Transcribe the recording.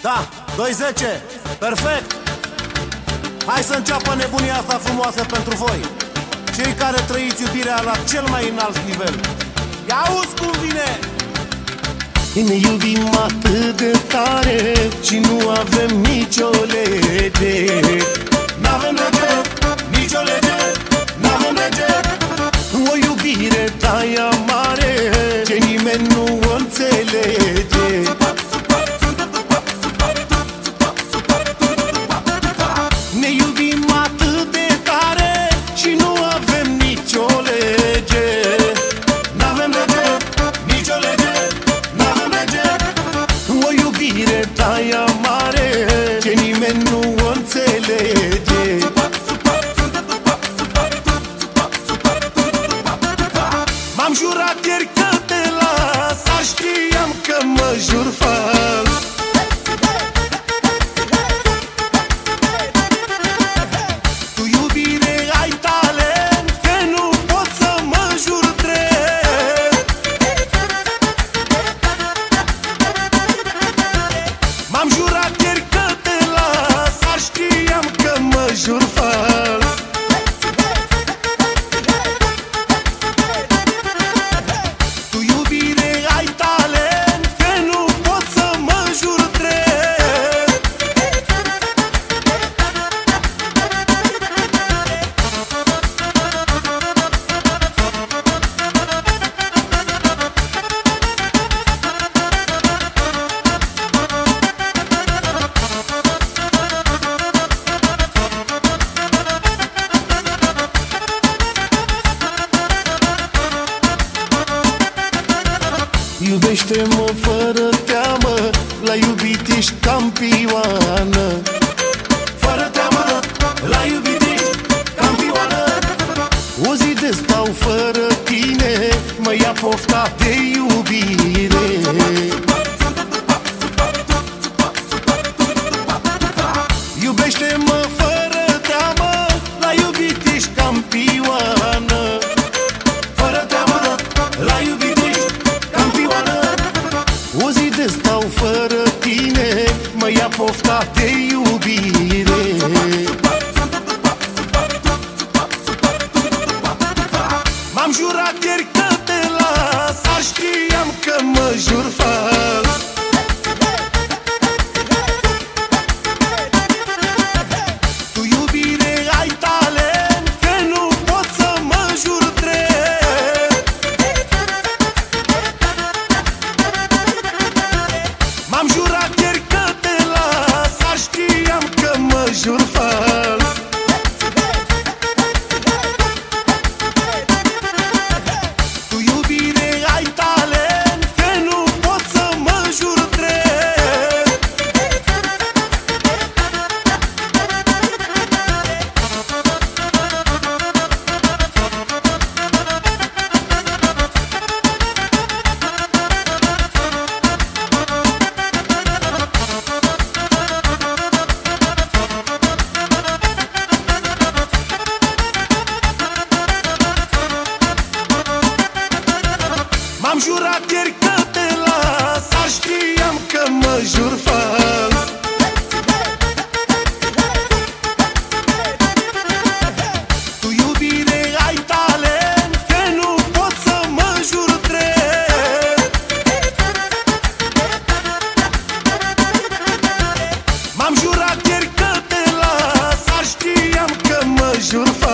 Da, 2-10, perfect. Hai să înceapă nebunia asta frumoasă pentru voi, cei care trăiți iubirea la cel mai înalt nivel. Ia auzi cum vine! Ne iubim atât de tare și nu avem nicio lege. N-avem lege, nicio lege, n-avem lege. O iubire de-aia mare ce nimeni nu o înțelege. Ne iubim atât de tare și nu avem nicio lege. N-avem lege, nicio lege, n-avem lege. O iubire de-aia mare ce nimeni nu o înțelege. M-am jurat ieri că te las, dar știam că mă jur fals. tu iubire ai talent, că nu pot să mă jur drept. m-am jurat ieri că te las, dar știam că mă jur fals. tu iubire ai talent, că nu pot să mă jur drept. Iubește-mă fără teamă, la iubit ești campioană. fără teamă, la iubit ești campioană. O zi de stau fără tine, mă ia pofta de iubire. Iubește-mă fără teamă, la iubit ești campioană. Fără teamă, la iubit ești campioană. O zi de stau fără tine, mă ia pofta de iubire. M-am jurat ieri că te las, dar știam că mă jur fals. tu iubire ai talent, că nu pot să mă jur drept. m-am jurat ieri că te las, dar știam că mă jur fals. tu iubire ai talent, că nu pot să mă jur drept. m-am jurat ieri că te las, dar știam că mă jur fals. tu iubire ai talent, că nu pot să mă jur drept. m-am jurat ieri că te las, dar știam că mă jur fals.